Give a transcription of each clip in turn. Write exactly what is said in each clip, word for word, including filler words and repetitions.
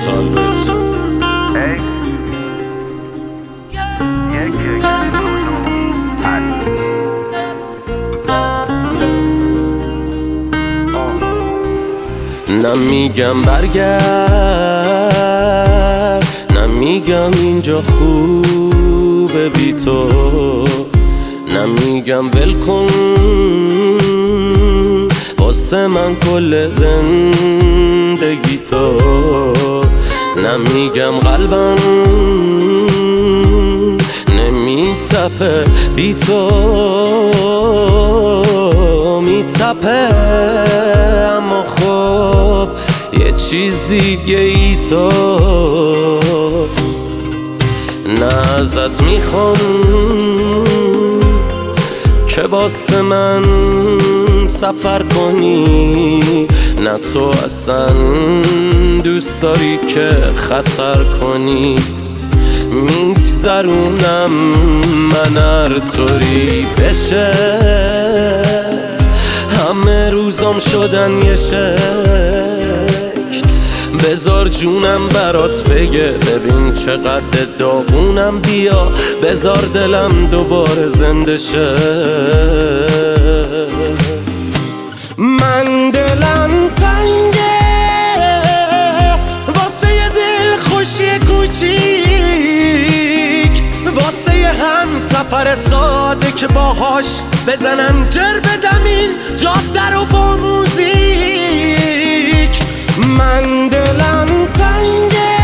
طلبت ای یک یک دو دو هست نمیگم برگرد، نمیگم اینجا خوبه بی تو، نمیگم ول کن واسه من کل زندگی تو، نمیگم قلبم نمیتپه بی تو، میتپه اما خب یه چیز دیگه ای تو. نه ازت میخوام که واسه من سفر کنی، نه تو اصلا دوست داری که خطر کنی، میگذرونم من هر طوری بشه، همه روزام شدن یه شکل، بذار جونم برات بگه ببین چقدر داغونم، بیا بذار دلم دوباره زنده شه. من دلم تنگه واسه یه دل خوشی کوچیک، واسه یه هم سفر ساده که باهاش بزنم جر بدم این جاده رو با موزیک. من دلم تنگه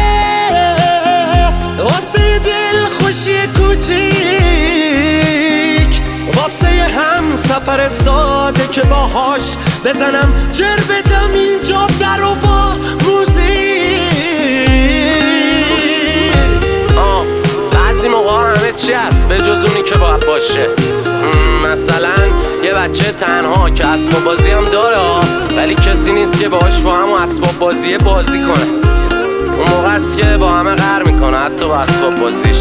واسه یه دل خوشی کوچیک، واسه یه هم سفر ساده که باهاش بزنم جر بدم این جاده رو با موزیک. آه بعضی موقع همه چی هست به جز اونی که باید باشه، مثلا یه بچه تنها که اسباب بازی هم داره ولی کسی نیست که باهاش با هم اسباب بازی بازی کنه، اون موقع است که با همه قهر میکنه حتی با اسباب بازیش.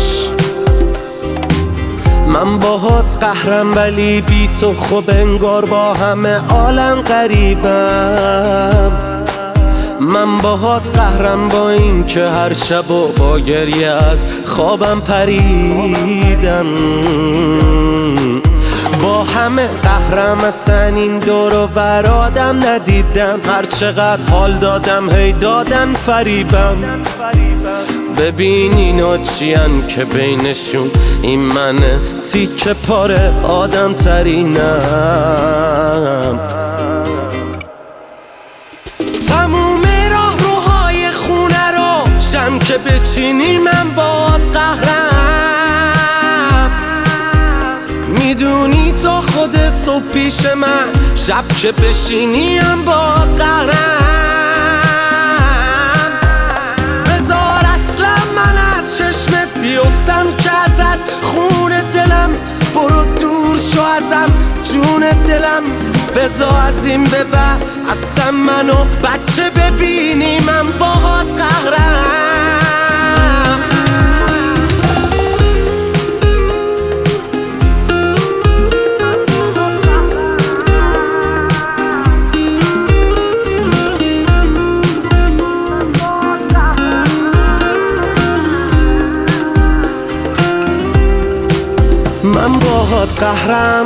من باهات قهرم ولی بی تو خب انگار با همه عالم غریبم، من باهات قهرم با این که هر شب و با گریه از خوابم پریدم، با همه قهرم اصلا این دور و بر آدم ندیدم، هر چقدر حال دادم هی دادن فریبم. ببین اینا چیان که بینشون این منه تیکه پاره آدم ترینم. تموم راه روهای خونه رو شم که بچینی من باد قهرم، میدونی تا خود صبح پیش من شب که بشینی هم باد قهرم. بذار اصلا من از چشمت بیفتم که ازت خون دلم، برو دور شو ازم جون دلم، بذار از این به بعد اصلا منو بچه ببینی من باهات قهرم. من باهات قهرم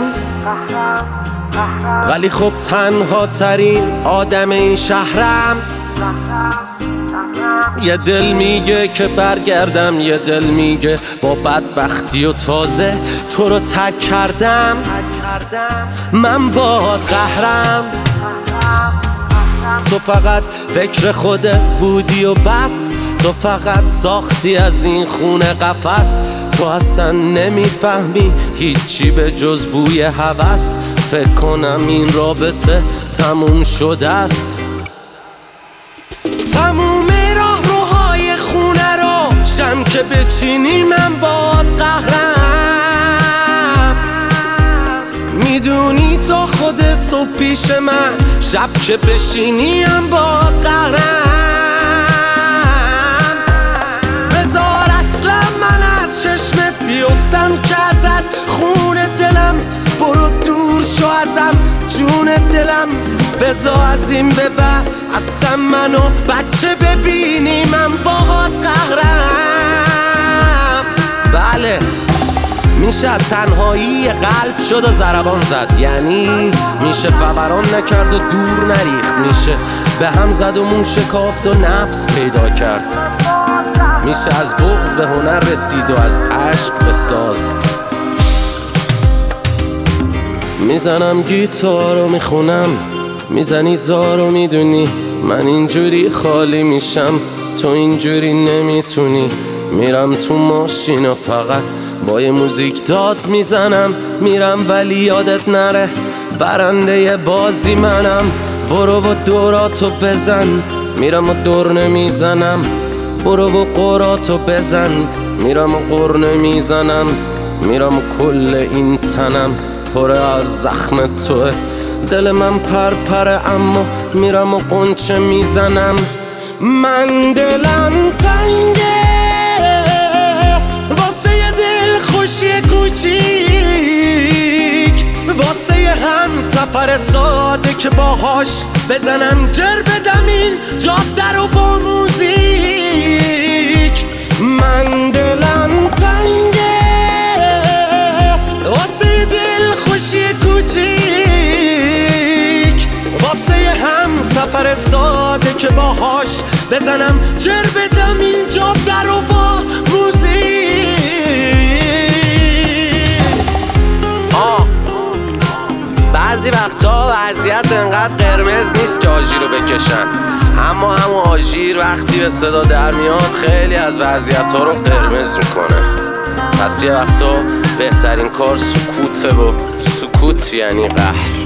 ولی خب تنها ترین آدم این شهرم، یه دل میگه که برگردم، یه دل میگه با بدبختی و تازه تو رو تک کردم. من باهات قهرم، تو فقط فکر خودت بودی و بس، تو فقط ساختی از این خونه قفس، تو اصلا نمیفهمی هیچی به جز بوی هوس، فکر کنم این رابطه تموم شده است. تموم راه روهای خونه رو شم که بچینی من باد قهرم، میدونی تا خود صبح پیش من شب که بشینی هم باد قهرم. بذار اصلا من از چشمت بیفتم که ازت خون دلم، برو دور شو ازم جون دلم، بذار از این به بعد اصلا منو بچه ببینی من باهات قهرم. بله میشه تنهایی قلب شد و ضربان زد، یعنی میشه فوران نکرد و دور نریخت، میشه به هم زد و مون شکافت و نبض پیدا کرد، میشه از بغض به هنر رسید و از عشق به ساز. میزنم گیتار و میخونم، میزنی زار و میدونی من اینجوری خالی میشم، تو اینجوری نمیتونی. میرم تو ماشین و فقط با یه موزیک داد میزنم، میرم ولی یادت نره برنده بازی منم. برو و دوراتو بزن، میرم و دور نمیزنم. برو و قراتو بزن، میرم و قر نمیزنم. میرم و کل این تنم پر از زخم توه، دل من پرپره اما میرم و قنچه میزنم. من دلم تنگه واسه یه دل خوشی کوچیک، واسه یه هم سفر ساده که باهاش بزنم جر بدم این جاده رو با موزیک. من دلم تنگه واسه یه دل خوشی کوچیک، واسه یه هم سفر ساده که باهاش بزنم جر بدم این جاده رو با موزیک. آه بعضی وقتا وضعیت انقدر قرمز نیست که آژیر رو بکشن، اما همون آژیر وقتی به صدا در میاد خیلی از وضعیت ها رو قرمز میکنه. پس یه وقتا بهترین کار سکوته و سکوت یعنی قهر.